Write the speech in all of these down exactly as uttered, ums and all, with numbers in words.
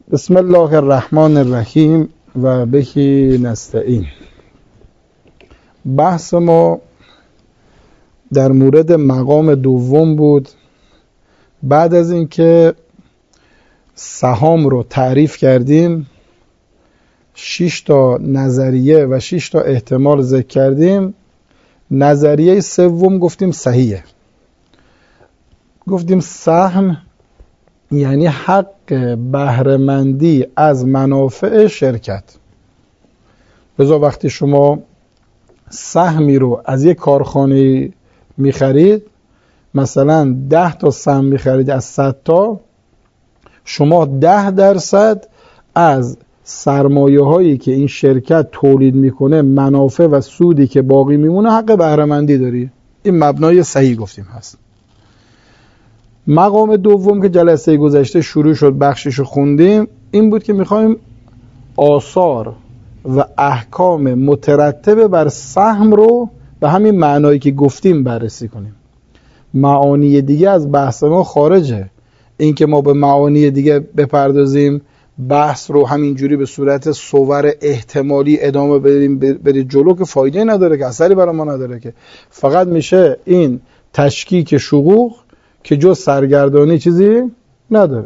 بسم الله الرحمن الرحیم و بهی نستعین. بحث ما در مورد مقام دوم بود. بعد از اینکه سهام رو تعریف کردیم، شش تا نظریه و شش تا احتمال ذکر کردیم، نظریه سوم گفتیم صحیحه. گفتیم سهم یعنی حق بهره‌مندی از منافع شرکت. لذا وقتی شما سهمی رو از یک کارخانه میخرید، مثلا ده تا سهم میخرید از صد تا، شما ده درصد از سرمایه هایی که این شرکت تولید میکنه، منافع و سودی که باقی میمونه، حق بهره‌مندی داری. این مبنای صحیح گفتیم هست. مقام دوم که جلسه گذشته شروع شد، بخششو خوندیم، این بود که میخوایم آثار و احکام مترتب بر سهم رو به همین معنایی که گفتیم بررسی کنیم. معانی دیگه از بحث ما خارجه. این که ما به معانی دیگه بپردازیم، بحث رو همینجوری به صورت صور احتمالی ادامه بدیم برید جلو، که فایده نداره، که اثری برای ما نداره، که فقط میشه این تشکیک شقوق که جز سرگردانی چیزی نداره.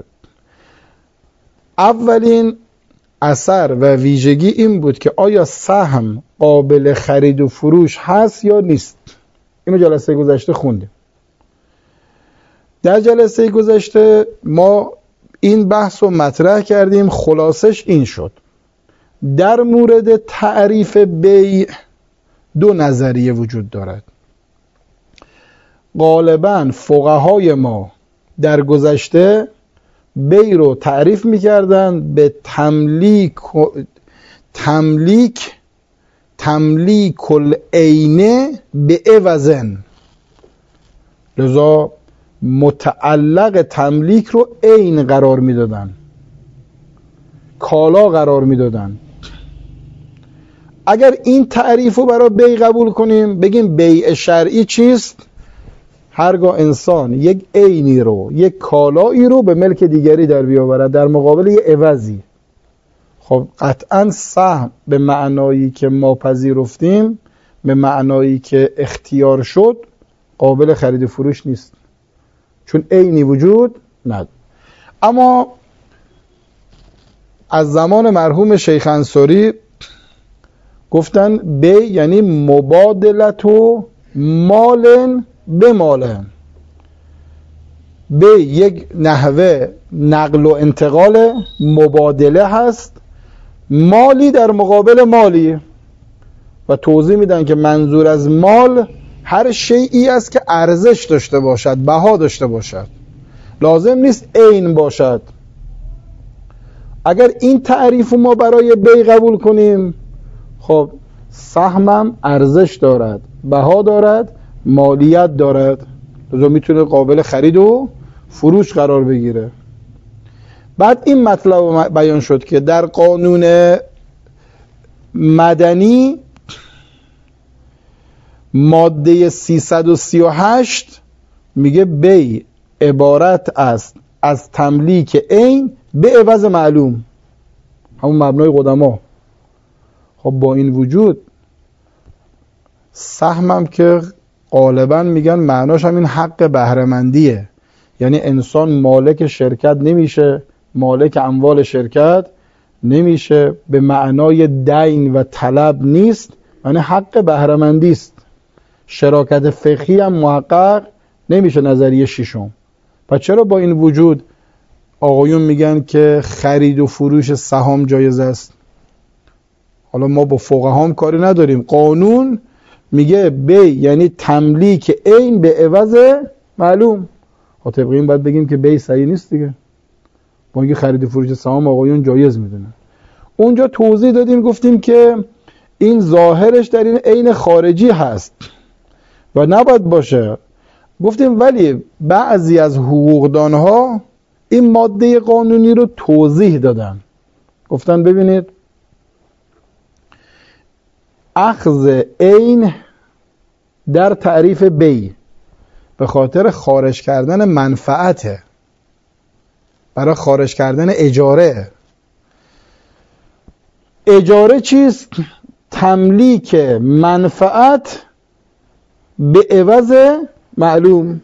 اولین اثر و ویژگی این بود که آیا سهم قابل خرید و فروش هست یا نیست. اینو جلسه گذشته خوندیم. در جلسه گذشته ما این بحث رو مطرح کردیم. خلاصش این شد: در مورد تعریف بیع دو نظریه وجود دارد. غالباً فقهای ما در گذشته بیع رو تعریف می‌کردند به تملیک تملیک تملیک العین به عوضن. لذا متعلق تملیک رو عین قرار میدادن، کالا قرار میدادن. اگر این تعریف رو برای بیع قبول کنیم، بگیم بیع شرعی چیست؟ هرگاه انسان یک عینی رو، یک کالایی رو به ملک دیگری در بیاورد در مقابل یک عوضی. خب قطعا سهم به معنایی که ما پذیرفتیم، به معنایی که اختیار شد، قابل خرید و فروش نیست، چون عینی وجود نداره. اما از زمان مرحوم شیخ انصاری گفتن بیع یعنی مبادلت و مالن به مالن. بیع یک نحوه نقل و انتقال مبادله هست، مالی در مقابل مالی. و توضیح میدن که منظور از مال هر شیئی است که ارزش داشته باشد، بها داشته باشد، لازم نیست عین باشد. اگر این تعریف ما برای بیع قبول کنیم، خب سهمم ارزش دارد، بها دارد، مالیت دارد، لذا میتونه قابل خرید و فروش قرار بگیره. بعد این مطلب بیان شد که در قانون مدنی ماده سیصد و سی و هشت میگه بیع عبارت است از تملیک عین به عوض معلوم، همون مبنای قدما. خب با این وجود سهمم که غالبا میگن معناش همین حق بهره‌مندیه، یعنی انسان مالک شرکت نمیشه، مالک اموال شرکت نمیشه، به معنای دین و طلب نیست، یعنی حق بهره‌مندی است. شراکت فقهی هم محقق نمیشه، نظریه ششم. پس چرا با این وجود آقایون میگن که خرید و فروش سهام جایز است؟ حالا ما با فقها هم کاری نداریم. قانون میگه بیع یعنی تملیک عین به عوض معلوم. ها طبق این باید بگیم که بیع صحیح نیست دیگه، با اینکه خرید و فروش سهام آقایون جایز میدونن. اونجا توضیح دادیم، گفتیم که این ظاهرش در این عین خارجی هست و نباید باشه. گفتیم ولی بعضی از حقوقدانها این ماده قانونی رو توضیح دادن. گفتن ببینید، اخذ عین در تعریف بیع به خاطر خارج کردن منفعته، برای خارج کردن اجاره. اجاره چیست؟ تملیک منفعت به عوض معلوم.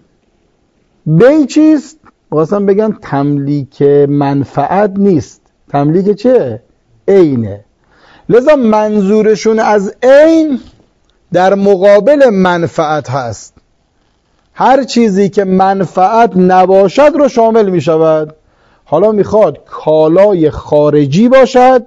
بی چیست؟ خواستم بگن تملیک منفعت نیست، تملیک چه؟ عینه. لذا منظورشون از عین در مقابل منفعت هست. هر چیزی که منفعت نباشد رو شامل می شود. حالا میخواد کالای خارجی باشد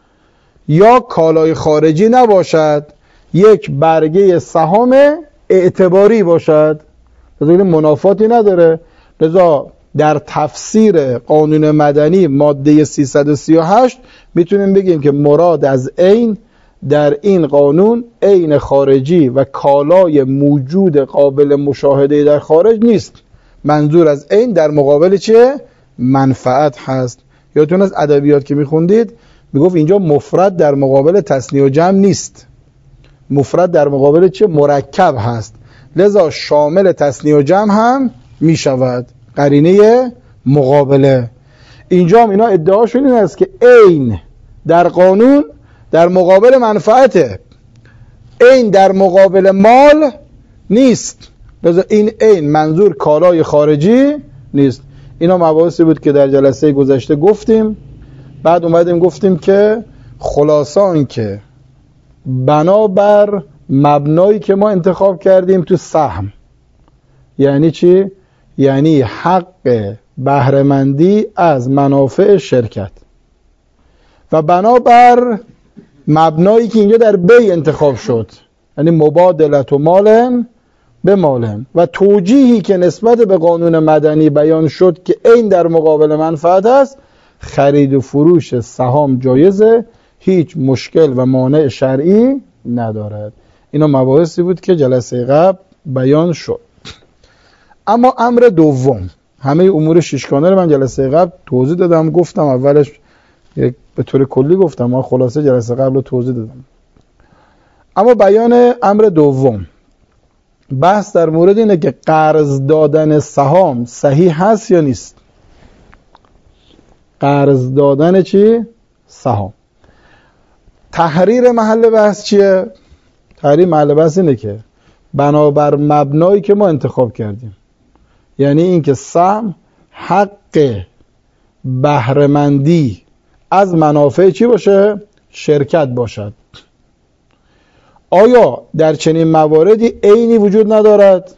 یا کالای خارجی نباشد، یک برگه سهام اعتباری باشد، لذا منافاتی نداره. لذا در تفسیر قانون مدنی ماده سیصد و سی و هشت میتونیم بگیم که مراد از عین در این قانون عین خارجی و کالای موجود قابل مشاهده در خارج نیست. منظور از عین در مقابل چیه؟ منفعت هست. یادتون از ادبیات که میخوندید میگفت اینجا مفرد در مقابل تثنیه و جمع نیست، مفرد در مقابل چه؟ مرکب هست، لذا شامل تثنیه و جمع هم میشود. قرینه مقابله. اینجا هم اینا ادعاشون این است که عین در قانون در مقابل منفعته، عین در مقابل مال نیست، لذا این عین منظور کالای خارجی نیست. اینا مباحثی بود که در جلسه گذشته گفتیم. بعد اومدیم گفتیم که خلاصان که بنابر مبنایی که ما انتخاب کردیم تو سهم، یعنی چی؟ یعنی حق بهره‌مندی از منافع شرکت، و بنابر مبنایی که اینجا در بی انتخاب شد، یعنی مبادلت و مالن به مالن، و توجیهی که نسبت به قانون مدنی بیان شد که این در مقابل منفعت است، خرید و فروش سهام جایزه، هیچ مشکل و مانع شرعی ندارد. اینا مباحثی بود که جلسه قبل بیان شد. اما امر دوم، همه امور ششگانه رو من جلسه قبل توضیح دادم، گفتم اولش به طور کلی گفتم، ما خلاصه جلسه قبل رو توضیح دادم. اما بیان امر دوم، بحث در مورد اینه که قرض دادن سهام صحیح هست یا نیست. قرض دادن چی؟ سهام. تحریر محل بحث چیه؟ تحریر محل بحث اینه که بنابر مبنایی که ما انتخاب کردیم، یعنی اینکه سهم حق بهره‌مندی از منافع چی باشه؟ شرکت باشد. آیا در چنین مواردی عینی وجود ندارد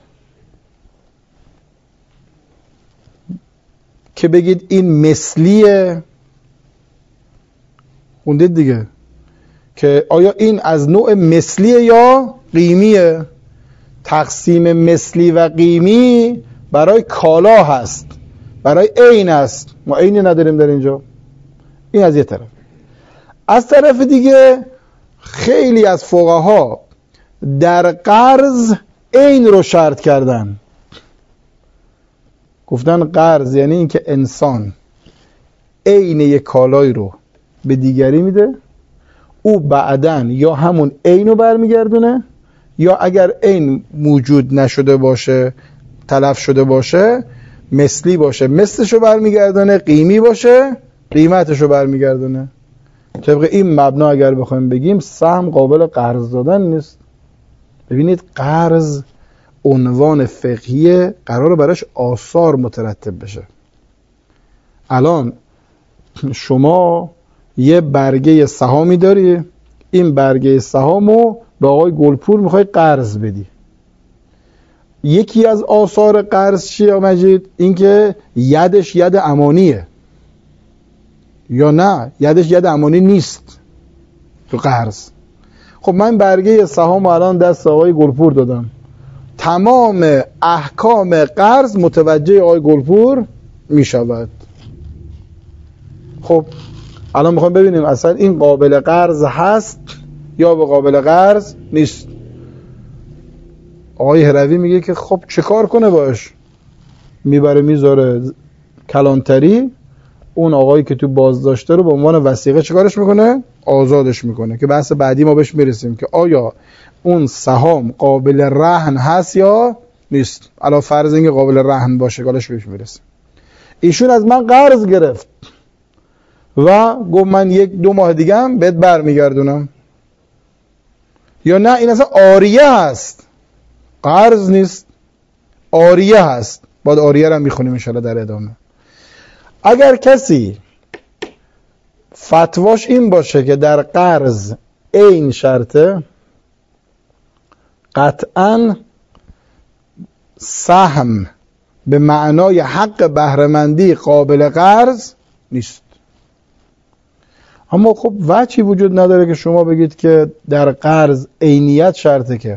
که بگید این مثلیه؟ خوندید دیگه که آیا این از نوع مثلیه یا قیمیه؟ تقسیم مثلی و قیمی برای کالا هست، برای عین است، ما عینی نداریم در اینجا. این از یه طرف. از طرف دیگه خیلی از فقها در قرض عین رو شرط کردن، گفتن قرض یعنی اینکه انسان عین یک کالایی رو به دیگری میده، او بعدن یا همون عین رو برمیگردونه، یا اگر عین موجود نشده باشه، تلف شده باشه، مثلی باشه مثلش رو برمیگردونه، قیمی باشه قیمتش رو برمیگردونه. طبق این مبنا اگر بخوایم بگیم سهم قابل قرض دادن نیست. ببینید قرض عنوان فقهی قراره براش آثار مترتب بشه. الان شما یه برگه سهامی داری، این برگه سهامو به آقای گلپور میخوای قرض بدی. یکی از آثار قرض چیه مجید؟ این که یدش ید امانیه یا نه یدش ید امانی نیست تو قرض. خب من برگه سهام الان دست آقای گلپور دادم، تمام احکام قرض متوجه آقای گلپور می شود. خب الان میخوام ببینیم اصلا این قابل قرض هست یا به قابل قرض نیست. آقای هروی میگه که خب چه کار کنه باش؟ میبره میذاره کلانتری، اون آقایی که تو بازداشته رو به عنوان وثیقه چیکارش میکنه؟ آزادش میکنه. که بحث بعدی ما بهش میرسیم که آیا اون سهام قابل رهن هست یا نیست. الان فرض اینکه قابل رهن باشه، کارش بهش میرسیم. ایشون از من قرض گرفت، و گفت من یک دو ماه دیگه هم بهت برمیگردونم. یا نه این اصلا عاریه هست، قرض نیست، عاریه هست. باید عاریه رو هم میخونیم انشاءالله در ادامه. اگر کسی فتواش این باشه که در قرض عین شرطه، قطعاً سهم به معنای حق بهره‌مندی قابل قرض نیست. اما خب وجهی وجود نداره که شما بگید که در قرض عینیت شرطه، که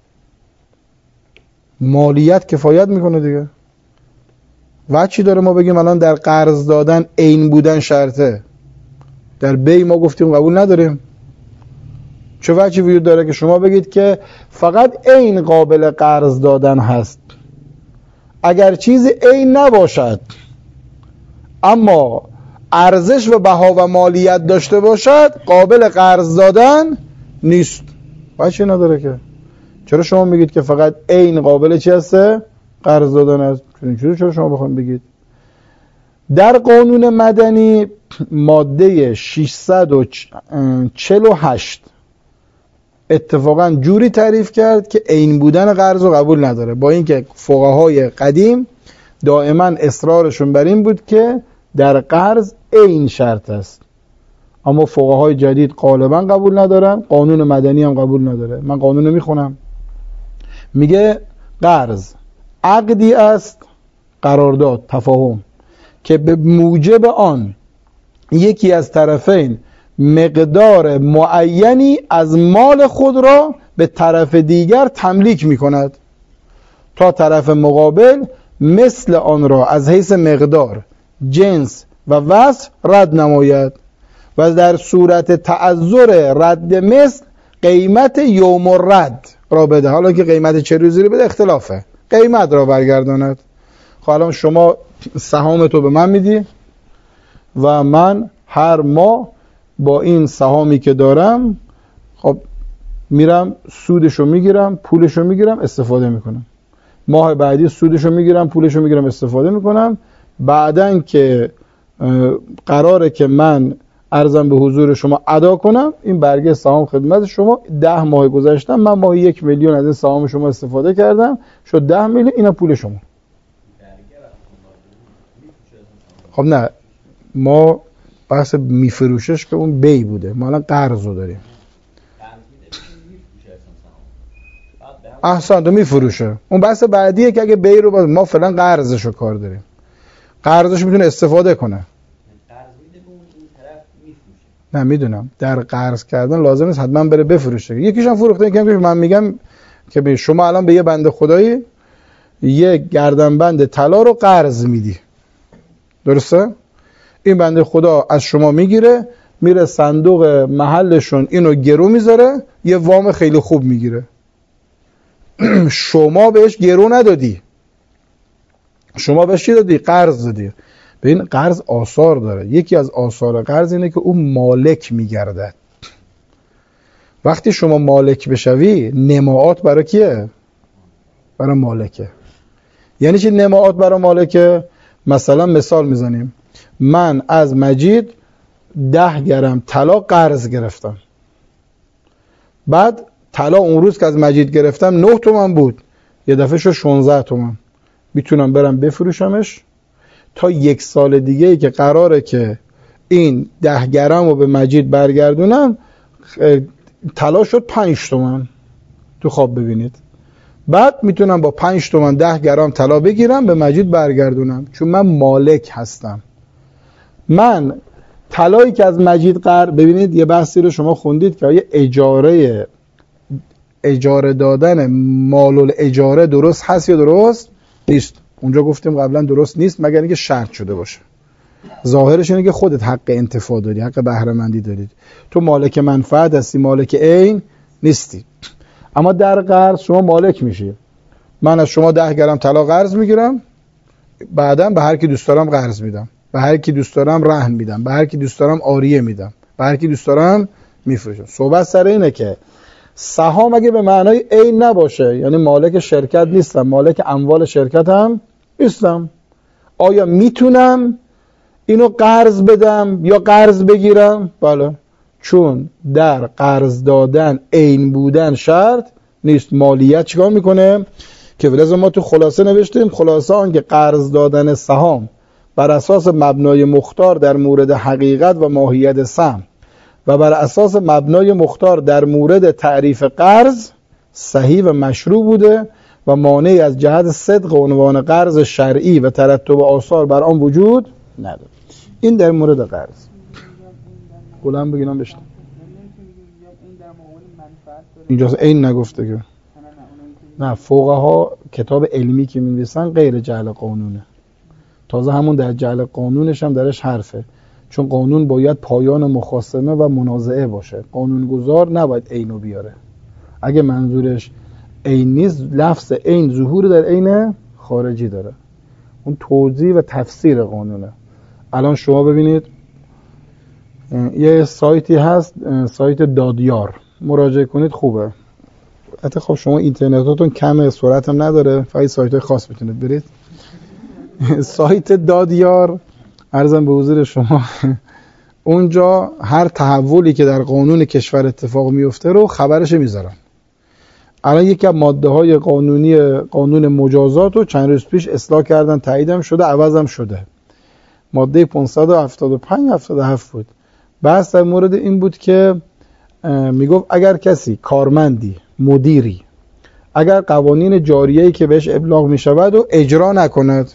مالیت کفایت میکنه دیگه. وجهی داره ما بگیم الان در قرض دادن عین بودن شرطه، در بی ما گفتیم قبول نداریم. چه وجهی وجود داره که شما بگید که فقط عین قابل قرض دادن هست؟ اگر چیزی عین نباشد اما ارزش و بها و مالیت داشته باشد قابل قرض دادن نیست. وجهی نداره که. چرا شما میگید که فقط عین قابل چی هسته؟ قرض دادن است؟ چرا شما بخواید بگید؟ در قانون مدنی ماده ششصد و چهل و هشت اتفاقا جوری تعریف کرد که عین بودن قرض رو قبول نداره، با اینکه فقهای قدیم دائما اصرارشون بر این بود که در قرض عین شرط است، اما فقهای جدید غالبا قبول ندارن. قانون مدنی هم قبول نداره. من قانون رو میخونم، میگه قرض عقدی است، قرارداد، تفاهم، که به موجب آن یکی از طرفین مقدار معینی از مال خود را به طرف دیگر تملیک می کند تا طرف مقابل مثل آن را از حیث مقدار، جنس و وصف رد نماید و در صورت تعذر رد مثل قیمت یوم الرد را بده. حالا که قیمت چه روزی رو بده اختلافه، قیمت را برگرداند. خب الان شما سهامتو به من میدی و من هر ماه با این سهامی که دارم خب میرم سودشو میگیرم، پولشو میگیرم، استفاده میکنم. ماه بعدی سودشو میگیرم، پولشو میگیرم، استفاده میکنم. بعدن که قراره که من ارزم به حضور شما ادا کنم، این برگه سهام خدمت شما، ده ماه گذشتم من ماه یک میلیون از این سهام شما استفاده کردم، شد ده میلیون، اینا پول شما. خب نه، ما بحث میفروشش که اون بی بوده، ما الان قرض رو داریم. احسان تو میفروشه، اون بحث بعدیه که اگه بی رو باز ما فعلا قرضش رو کار داریم. قرضش میتونه استفاده کنه. نه میدونم در قرض کردن لازم نیست حتما بره بفروشه. یکیش هم فروخته. یکی هم من میگم که شما الان به یه بنده خدایی یه گردنبند طلا رو قرض میدی، درسته؟ این بنده خدا از شما میگیره، میره صندوق محلشون اینو گرو میذاره، یه وام خیلی خوب میگیره. شما بهش گرو ندادی، شما بهش چی دادی؟ قرض دادی. به این قرض آثار داره. یکی از آثار قرض اینه که اون مالک میگردد. وقتی شما مالک بشوی نماعات برای کیه؟ برای مالکه. یعنی چی نماعات برای مالکه؟ مثلا مثال میزنیم، من از مجید ده گرم طلا قرض گرفتم، بعد طلا اون روز که از مجید گرفتم نه تومن بود، یه دفعه شد شانزده تومن. میتونم برم بفروشمش تا یک سال دیگه ای که قراره که این ده گرم رو به مجید برگردونم، طلا شد پنج تومن. تو خواب ببینید. بعد میتونم با پنج تومن ده گرم طلا بگیرم به مجید برگردونم، چون من مالک هستم. من طلایی که از مجید قرض، ببینید یه بحثی رو شما خوندید که آیا اجاره اجاره دادن مال الاجاره درست هست یا درست نیست؟ اونجا گفتیم قبلا درست نیست مگر اینکه شرط شده باشه. ظاهرش اینه که خودت حق انتفاع داری، حق بهره مندی دارید. تو مالک منفعت هستی، مالک عین نیستی. اما در قرض شما مالک میشی. من از شما ده گرم طلا قرض میگیرم، بعداً به هر کی دوست دارم قرض میدم، به هر کی دوست دارم رهن میدم، به هر کی دوست دارم عاریه میدم، به هر کی دوست دارم میفروشم. صحبت سر اینه که سهام اگه به معنای عین نباشه، یعنی مالک شرکت نیستم، مالک اموال شرکت هم نیستم، آیا میتونم اینو قرض بدم یا قرض بگیرم؟ بله، چون در قرض دادن عین بودن شرط نیست. مالیت چیکار میکنه؟ که ولازم ما تو خلاصه نوشتیم خلاصه آن که قرض دادن سهام بر اساس مبنای مختار در مورد حقیقت و ماهیت سهم و بر اساس مبنای مختار در مورد تعریف قرض صحیح و مشروع بوده و مانعی از جهت صدق عنوان قرض شرعی و ترتب آثار بر آن وجود نداره. این در مورد قرض. کلام بگیرم بشتم اینجا این نگفته که نه، فقها کتاب علمی که می‌نویسن غیر جعل قانونه. تازه همون در جعل قانونش هم درش حرفه، چون قانون باید پایان مخاصمه و منازعه باشه. قانونگذار نباید عینو بیاره. اگه منظورش عین نیست، لفظ عین ظهور در عین خارجی داره. اون توضیح و تفسیر قانونه. الان شما ببینید یه سایتی هست، سایت دادیار، مراجعه کنید خوبه. حتی خب شما اینترنتاتون کم سرعت هم نداره، فقط سایت خاص میتونید برید. سایت دادیار عرضم به حضور شما اونجا هر تحولی که در قانون کشور اتفاق میفته رو خبرش میذارن. الان یکی از ماده های قانونی قانون مجازات رو چند روز پیش اصلاح کردن، تاییدم شده، عوضم شده. ماده پانصد و هفتاد و پنج هفتاد و هفت بود. بحث در مورد این بود که میگفت اگر کسی کارمندی، مدیری، اگر قوانین جاریه‌ای که بهش ابلاغ میشود و اجرا نکند،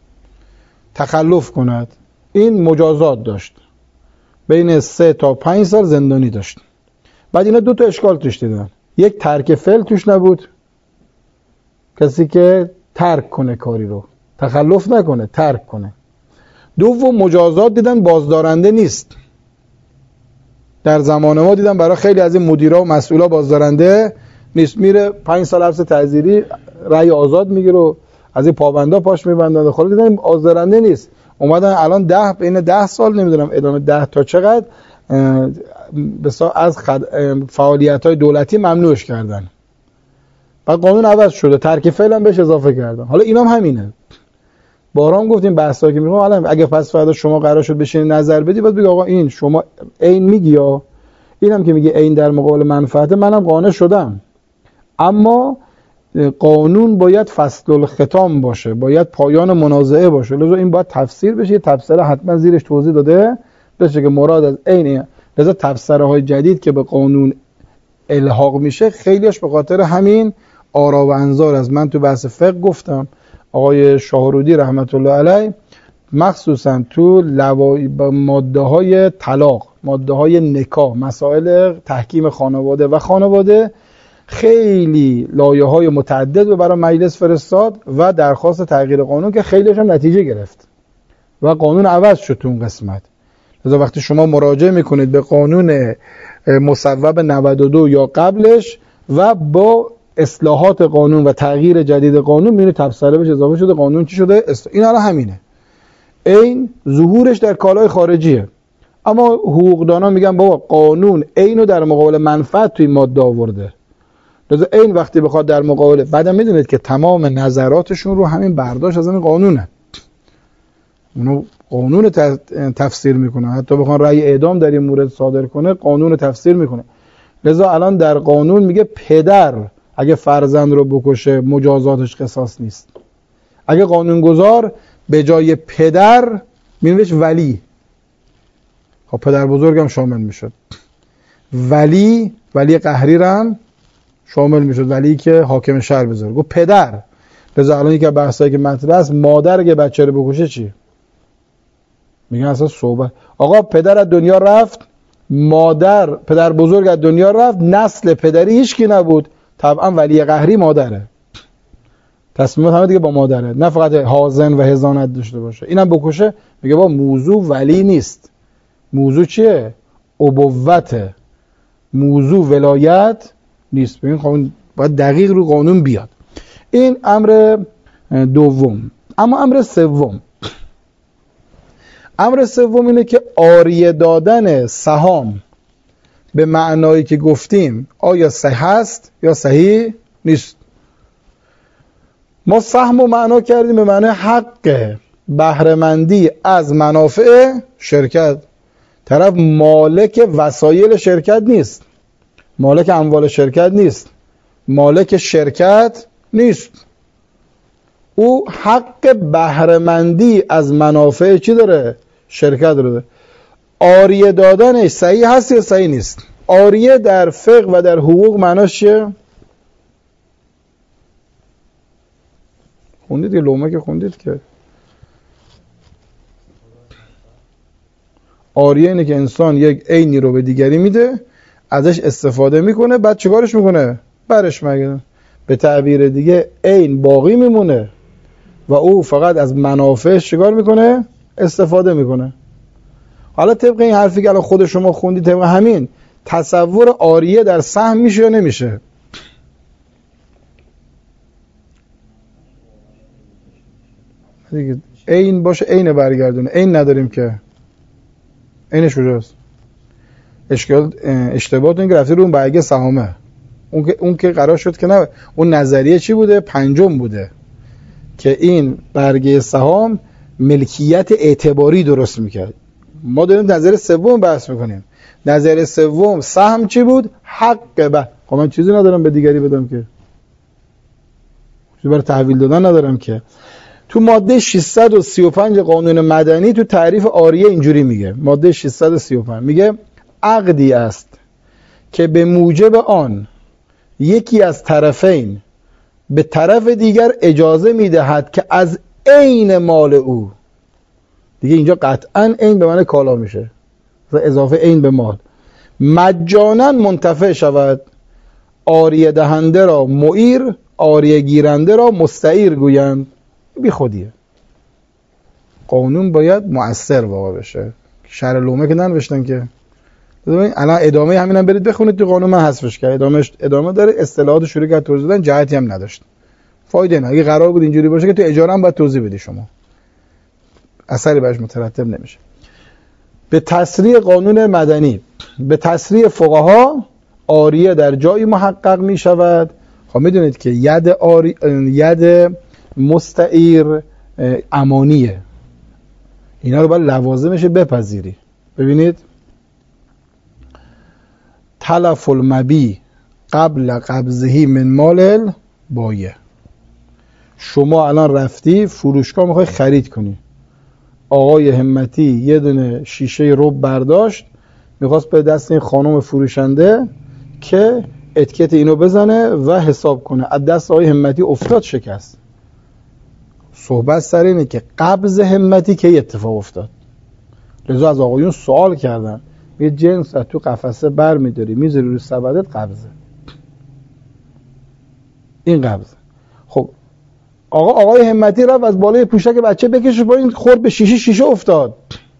تخلف کند، این مجازات داشت، بین سه تا پنج سال زندانی داشت. بعد اینا دو تا اشکال توش دیدن. یک، ترک فعل توش نبود، کسی که ترک کنه کاری رو، تخلف نکنه، ترک کنه. دوم، مجازات دیدن بازدارنده نیست. در زمان ما دیدن برای خیلی از این مدیرا و مسئولا بازدارنده نیست، میره پنج سال حبس تعزیری، رأی آزاد میگیره و از این پابندا پاش میبندن. خود دیدن بازدارنده نیست، اومدن الان ده بین ده سال نمیدونم ادامه ده تا چقدر بسا از فعالیت‌های دولتی ممنوعش کردن. بعد قانون عوض شده، ترک فعل هم بهش اضافه کردن. حالا اینام هم همینه. بارام گفتیم بحثا که میگم الان اگه پس فردا شما قرار شد بشین نظر بدی، بعد بگی آقا این شما عین میگی یا اینم که میگه عین در مقابل منفعت، منم قانع شدم، اما قانون باید فصل الختام باشه، باید پایان منازعه باشه. لذا این باید تفسیر بشه، تفسیر حتما زیرش توضیح داده بشه که مراد از عین. لذا تفسیرهای جدید که به قانون الحاق میشه خیلیش به خاطر همین آرا و انظار است. من تو بحث فقه گفتم آقای شاهرودی رحمت الله علیه مخصوصا تو ماده های طلاق، ماده های نکاح، مسائل تحکیم خانواده و خانواده خیلی لایه های متعدد و برای مجلس فرستاد و درخواست تغییر قانون که خیلیش هم نتیجه گرفت و قانون عوض شد تو اون قسمت. لذا وقتی شما مراجعه میکنید به قانون مصوب نود و دو یا قبلش و با اصلاحات قانون و تغییر جدید قانون میبینید تبصره بهش اضافه شده، قانون چی شده؟ این حالا همینه. این ظهورش در کالای خارجیه، اما حقوقدانا میگن بابا قانون اینو در مقابل منفعت توی ماده آورده. لذا این وقتی بخواد در مقابل، بعدم میدونید که تمام نظراتشون رو همین برداشت از این قانونه، اونو قانون تفسیر میکنه. حتی بخوان رأی اعدام در این مورد صادر کنه قانون تفسیر میکنه. لذا الان در قانون میگه پدر اگه فرزند رو بکشه مجازاتش قصاص نیست. اگه قانونگذار به جای پدر مینوشت ولی، خب پدر بزرگم شامل میشد، ولی ولی قهری هم شامل میشد، ولی که حاکم شهر بذاره. گفت پدر. لذا الان یکی از بحثایی که مطرح است، مادر اگه بچه رو بکشه چی؟ میگن اصلا صحبت آقا پدر از دنیا رفت، مادر پدر بزرگ از دنیا رفت، نسل پدری هیچ کی نبود، طبعا ولی قهری مادره، تصمیمات همه دیگه با مادره، نه فقط حاضن و حضانت داشته باشه. اینم بکشه، میگه با موضوع ولی نیست، موضوع چیه؟ ابوته، موضوع ولایت نیست. ببین خب باید دقیق رو قانون بیاد. این امر دوم. اما امر سوم، امر سوم اینه که عاریه دادن سهام به معنایی که گفتیم آیا صحیح است یا صحیح نیست. ما سهم رو معنا کردیم به معنی حقه، بهره‌مندی از منافع شرکت. طرف مالک وسایل شرکت نیست، مالک اموال شرکت نیست، مالک شرکت نیست. او حق بهره‌مندی از منافع چی داره؟ شرکت رو داره. عاریه دادنش صحیح هست یا صحیح نیست؟ عاریه در فقه و در حقوق معناش چیه؟ خوندید که لومه که خوندید که عاریه اینه که انسان یک عینی رو به دیگری میده، ازش استفاده میکنه، بعد چیکارش میکنه؟ برش میگردونه. به تعبیر دیگه عین باقی میمونه و او فقط از منافعش چیکار میکنه؟ استفاده میکنه. حالا طبق این حرفی که الان خود شما خوندید، طبق همین تصور عاریه در سهم میشه یا نمیشه؟ دیگه عین باشه عین برگردونه. عین نداریم که. عینش کجاست؟ اشکال اشتباهتون که رفته رو اون برگه سهامه. اون که اون که قرار شد که نه، اون نظریه چی بوده؟ پنجم بوده که این برگه سهام ملکیت اعتباری درست میکرد. ما داریم نظر سوم بحث میکنیم. نظر سوم سهم چی بود؟ حق به. خب من چیزی ندارم به دیگری بدم که، چیزی برای تحویل دادن ندارم که. تو ماده ششصد و سی و پنج قانون مدنی تو تعریف عاریه اینجوری میگه. ماده ششصد و سی و پنج میگه عقدی است که به موجب آن یکی از طرفین به طرف دیگر اجازه میدهد که از عین مال او، دیگه اینجا قطعا عین به معنی کالا میشه، اضافه عین به مال، مجانا منتفع شود. عاریه دهنده را معیر، عاریه گیرنده را مستعیر گویند. بی خودیه. قانون باید مؤثر واقع بشه. شرع لومه که ننوشتن که. الان ادامه همین هم برید بخونید تو قانون، من حذفش کرد. ادامه ادامه داره، اصطلاحات شروع کرد توضیح دادن، جهتی هم نداشت. فایده نه. اگه قرار بود اینجوری باشه که تو اجاره هم باید توضیح بدی شما، اثری بهش مترتب نمیشه. به تصریح قانون مدنی، به تصریح فقها، عاریه در جایی محقق می شود. خب میدونید که ید عاری... ید مستعیر امانیه. اینا رو باید لوازمش بپذیری. ببینید تلف المبی قبل قبضهی من مال بایع. شما الان رفتی فروشگاه میخوای خرید کنی، آقای همتی یه دونه شیشه رب برداشت، میخواست به دست این خانم فروشنده که اتیکت اینو بزنه و حساب کنه، از دست آقای همتی افتاد، شکست. صحبت سر اینه که قبض همتی که اتفاق افتاد. لذا از آقایون سوال کردن، یه جنس از تو قفسه بر میداری میذاری روی سبدت، قبضه. این قبضه. خب آقا آقای همتی رفت از بالای پوشک بچه بکشه پایین، خورد به شیشه، شیشه افتاد،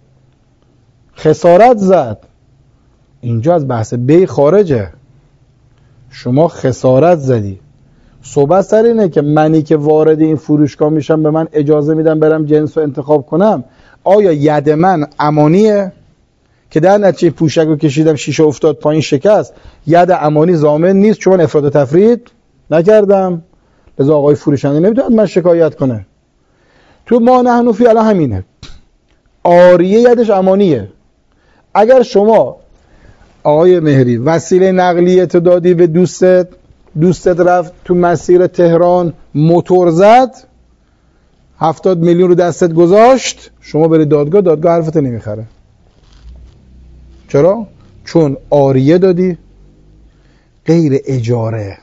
خسارت زد. اینجا از بحث بی خارجه. شما خسارت زدی. صحبت سر اینه که منی که وارد این فروشگاه میشم به من اجازه میدم برم جنس رو انتخاب کنم، آیا ید من امانیه که در نتیجه پوشک رو کشیدم شیشه افتاد پایین شکست، ید امانی ضامن نیست چون افراد و تفرید نکردم، لذا آقای فروشنده نمیتونه من شکایت کنه. تو ما نحنفی الان همینه، عاریه یدش امانیه. اگر شما آقای مهری وسیله نقلیت دادی به دوستت، دوستت رفت تو مسیر تهران موتور زد، هفتاد میلیون رو دستت گذاشت، شما بری دادگاه، دادگاه حرفت نمیخره. چرا؟ چون عاریه دادی، غیر اجاره.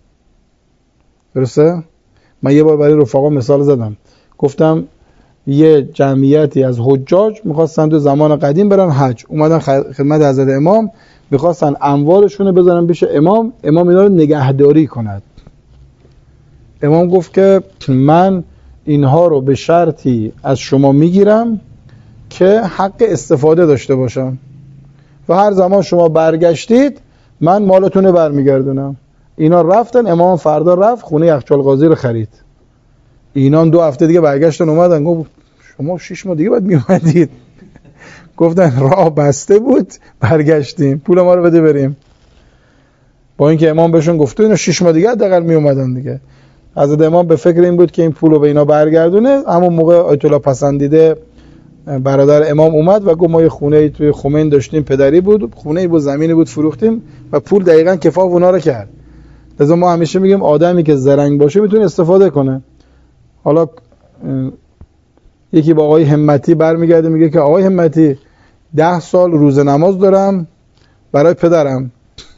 درسته؟ من یه بار برای رفقا مثال زدم، گفتم یه جمعیتی از حجاج میخواستن تو زمان قدیم برن حج، اومدن خدمت حضرت امام، میخواستن اموالشون رو بذارن پیش امام، امام اینا رو نگهداری کند. امام گفت که من اینها رو به شرطی از شما میگیرم که حق استفاده داشته باشم و هر زمان شما برگشتید من مالتون رو برمیگردونم. اینا رفتن، امام فردا رفت خونه یخچال قاضی رو خرید. اینا دو هفته دیگه برگشتن اومدن، گفت شما شش ماه دیگه باید میومدید. گفتن راه بسته بود، برگشتیم، پول ما رو بده بریم. با اینکه امام بهشون گفته اینا شش ماه دیگه حداقل می اومدن دیگه. حضرت امام به فکر این بود که این پول رو به اینا برگردونه. همون موقع آیت الله پسندیده برادر امام اومد و گفت ما یه خونه توی خمین داشتیم، پدری بود، خونه ای بود، زمینی بود، فروختیم و پول دقیقاً کفاف اونا رو کرد. لذا ما همیشه میگیم آدمی که زرنگ باشه میتونه استفاده کنه. حالا یکی با آقای همتی برمیگرده میگه که آقای همتی ده سال روزه نماز دارم برای پدرم،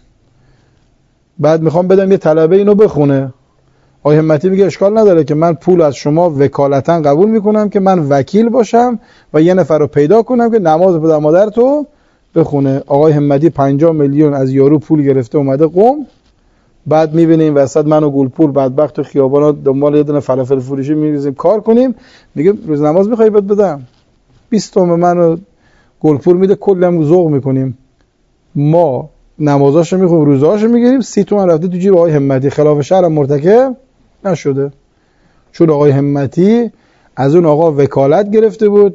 بعد میخوام بدم یه طلبه اینو بخونه. آقای همتی میگه اشکال نداره که من پول از شما وکالتا قبول میکنم که من وکیل باشم و یه نفر رو پیدا کنم که نماز پدر مادر تو بخونه. آقای همتی پنجاه میلیون از یارو پول گرفته اومده قم. بعد میبینه این وسط من و گلپور بدبخت تو خیابانا دنبال یه دونه فلافل فروشی میریزیم کار کنیم. میگه روز نماز میخوای بهت بدم، بیست تومن منو گلپور میده، کلم ذوق میکنیم، ما نمازاشو میخونیم روزاشو میگیریم، سی تومن رفته تو جیب آقای همتی، خلاف شرع مرتکب نشده. چون آقای همتی از اون آقا وکالت گرفته بود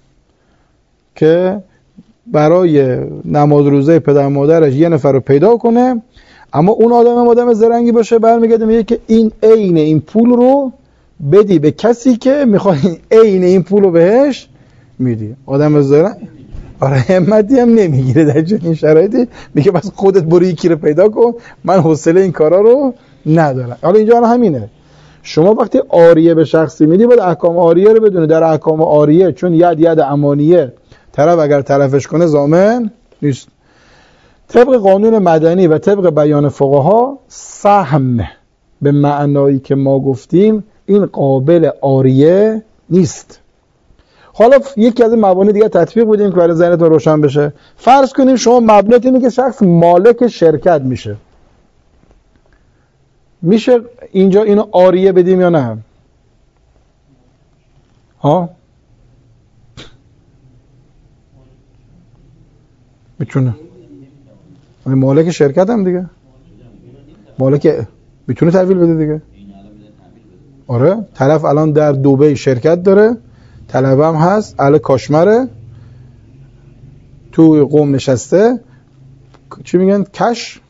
که برای نماز روزه پدر مادرش یه نفر رو پیدا کنه. اما اون آدم آدم زرنگی باشه برمیگرده میگه که این عین این پول رو بدی به کسی که میخوای عین این پول رو بهش میدی. آدم زرنگ آره همتی هم نمیگیره در چنین شرایطی، میگه بس خودت برو یکی رو پیدا کن، من حوصله این کارا رو ندارم. حالا اینجا همینه، شما وقتی عاریه به شخصی میدی باید احکام عاریه رو بدونی. در احکام عاریه چون ید ید امانیه، طرف اگر طرفش کنه ضامن نیست. طبق قانون مدنی و طبق بیان فقها سهم به معنایی که ما گفتیم این قابل عاریه نیست. حالا یکی از این موانع دیگه تطبیق بدیم که برای ذهنتون روشن بشه. فرض کنیم شما مبلغ اینه که شخص مالک شرکت میشه، میشه اینجا اینو عاریه بدیم یا نه؟ ها میتونه مالک شرکت هم دیگه، مالک میتونه تحویل بده دیگه. آره طرف الان در دبی شرکت داره، طلبه هم هست، اهل کاشمره، تو قم نشسته، چی میگن کش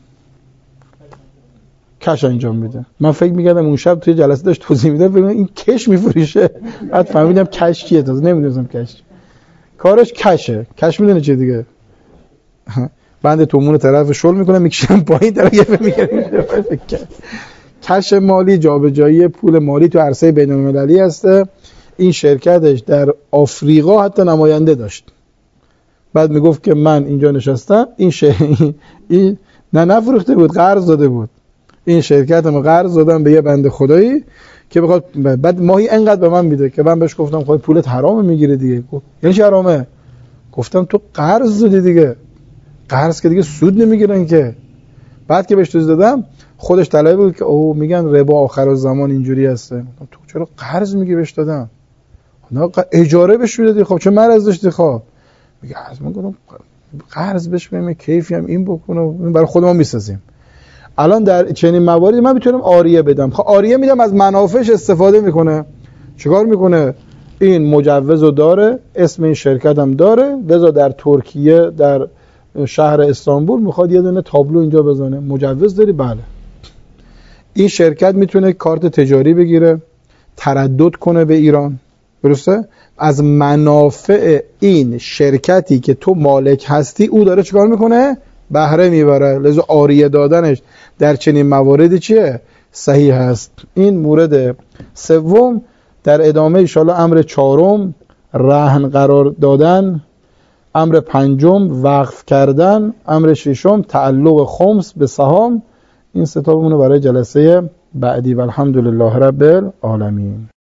کش انجام میده. من فکر میکردم اون شب توی جلسه داشت توضیح میده ببینم این کش میفروشه، بعد فهمیدم کش کیه، تازه نمیدونم کش کارش کشه. کش میدونه چیه دیگه، بند تومون طرف شل میکنه میکشم پایین طرف یه میگیره. کش مالی جابجایی پول مالی تو عرصه بین المللی هسته. این شرکتش در آفریقا حتی نماینده داشت، بعد میگفت که من اینجا نشستم، این شه... این نه نفروخته بود، قرض داده بود. این شرکتمو قرض دادم به یه بنده خدایی که بخواد، بعد ماهی انقدر به من میده که من بهش گفتم خب پولت حرامه میگیره دیگه. یعنی چی حرامه؟ گفتم تو قرض دادی دیگه، قرض که دیگه سود نمیگیرن که. بعد که بهش توضیح دادم خودش طلبه بود که او میگن ربا آخر الزمان اینجوری هسته. تو چرا قرض میگی؟ بهش دادم نه اجاره بهش میدادی، خب چه مرض داشتی؟ خب میگه از من گفتم قرض بهش بدم کیفی هم این بکنه برای خودمون میسازیم. الان در چنین مواردی من میتونم عاریه بدم. خب عاریه میدم، از منافعش استفاده میکنه. چیکار میکنه؟ این مجوزو داره، اسم این شرکت هم داره، لذا در ترکیه در شهر استانبول میخواد یه دونه تابلو اینجا بزنه. مجوز داری؟ بله. این شرکت میتونه کارت تجاری بگیره، تردد کنه به ایران، درسته؟ از منافع این شرکتی که تو مالک هستی او داره چیکار میکنه؟ بهره میبره. لذا عاریه دادنش در چنین مواردی چیه؟ صحیح هست. این مورد سوم. در ادامه انشاءالله امر چهارم رهن قرار دادن، امر پنجم وقف کردن، امر ششم تعلق خمس به سهام. این سه تا بمونه برای جلسه بعدی و الحمدلله رب العالمین.